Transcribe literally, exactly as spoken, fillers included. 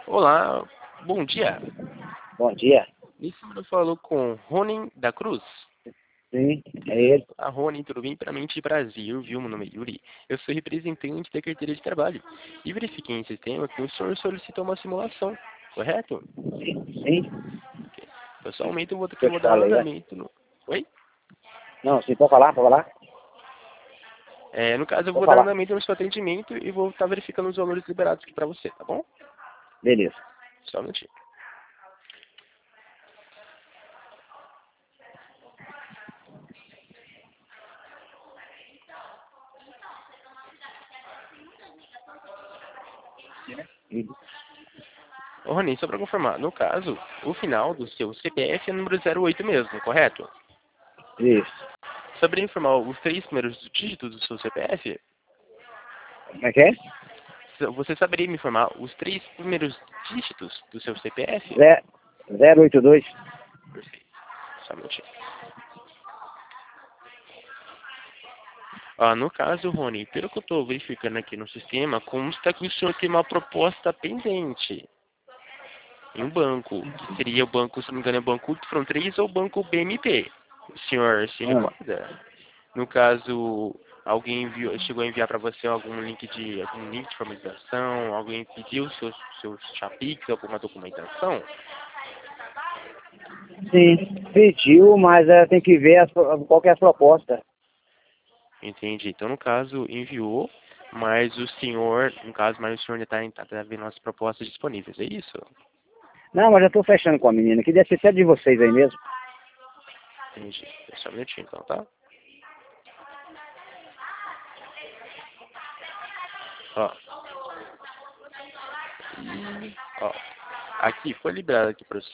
Olá, bom dia. Bom dia. Nesse eu falo com Ronen da Cruz. Sim, é ele. A Ronen, tudo bem? Para mente Brasil, viu? Meu nome é Yuri. Eu sou representante da carteira de trabalho. E verifiquei em sistema que o senhor solicitou uma simulação, correto? Sim, sim. Pessoalmente, eu vou ter Que que eu te mudar falei, né? andamento no... Oi? Não, sim, pode falar, pode falar? É, no caso, eu Pode vou dar falar. andamento no seu atendimento e vou estar verificando os valores liberados aqui para você, tá bom? Beleza. Só um minutinho. Uhum. Ô, Ronen, só para confirmar, no caso, o final do seu C P F é número zero oito mesmo, correto? Isso. Saberia informar os três primeiros dígitos do seu C P F? Como é que é? Você saberia me informar os três primeiros dígitos do seu C P F? Zé- zero oito dois. Perfeito. Só um minutinho. Ah, no caso, Rony, pelo que eu estou verificando aqui no sistema, consta que o senhor tem uma proposta pendente em um banco, que seria o banco, se não me engano, é o Banco Front três ou o Banco B M P. O senhor se Hum. recorda? No caso, alguém enviou, chegou a enviar para você algum link de algum link de formalização, alguém pediu seus seus Chapix, alguma documentação? Sim, pediu, mas é, tem que ver as, qual que é a proposta. Entendi. Então, no caso, enviou, mas o senhor, no caso, mas o senhor ainda está tá, tá vendo as propostas disponíveis, é isso? Não, mas já estou fechando com a menina, que deve ser até de vocês aí mesmo. Entendi. Só um minutinho, então, tá? Ó. E, ó. Aqui, foi liberado aqui para o